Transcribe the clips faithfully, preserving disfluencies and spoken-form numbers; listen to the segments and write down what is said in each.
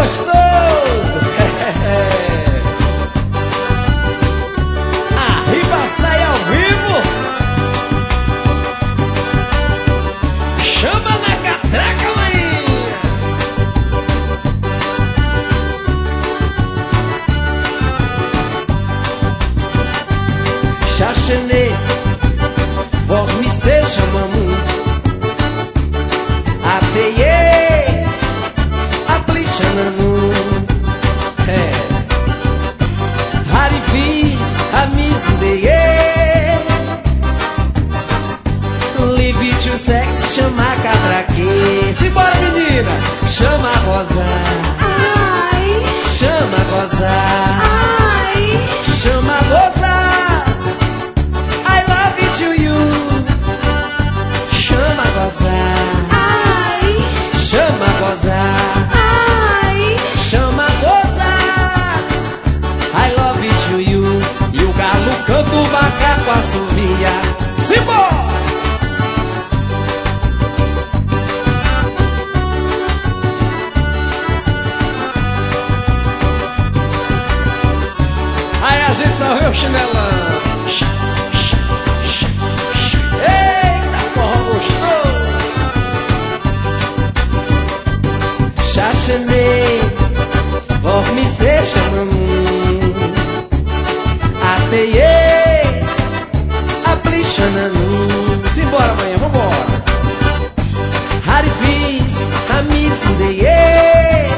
gostoso. Arriba, sai ao vivo. Chama na catraca, maninha. Chachene, vormice chamamos. Ateye, aplichananu. É. Harivis, amisindeye. Live to sex, chama catraque. Simbora, menina. Chama a Rosa. Ai, Chama a Rosa. ai, Chama a Rosa. I love it to you. Chama a Rosa. ai, Chama a Rosa. ai. Chama a Rosa. I love it to you. E o galo canta, o macaco assovia. Simbora! Aí a gente só vê o chinelão. Eita, forró gostoso. Chachene, vormice chamamos. Ateye, aplichananu. Simbora amanhã, vambora. Harivis, amisindeye.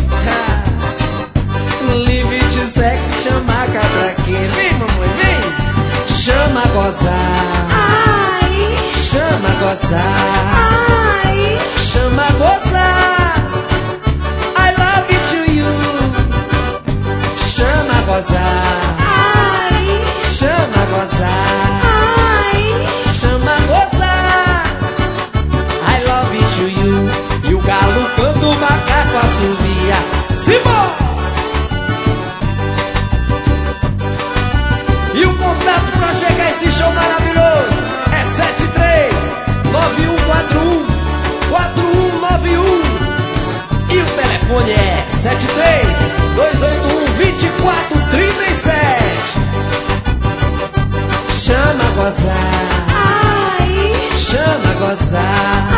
Live to sex, chama a catraque. Vem, mamãe, vem. Chama a gozar. Ai, Chama a gozar. ai, Chama a gozar. I love it to you. Chama a gozar. ai, Chama a gozar. ai. Chama a gozar. I love it to you. E o galo canta, o macaco assovia. Simbora! E o contato pra chegar esse show maravilhoso é sete três nove um quatro um quatro um nove um. E o telefone é sete três dois oito um dois quatro três sete. Chama a gozar. Ai, Chama a gozar.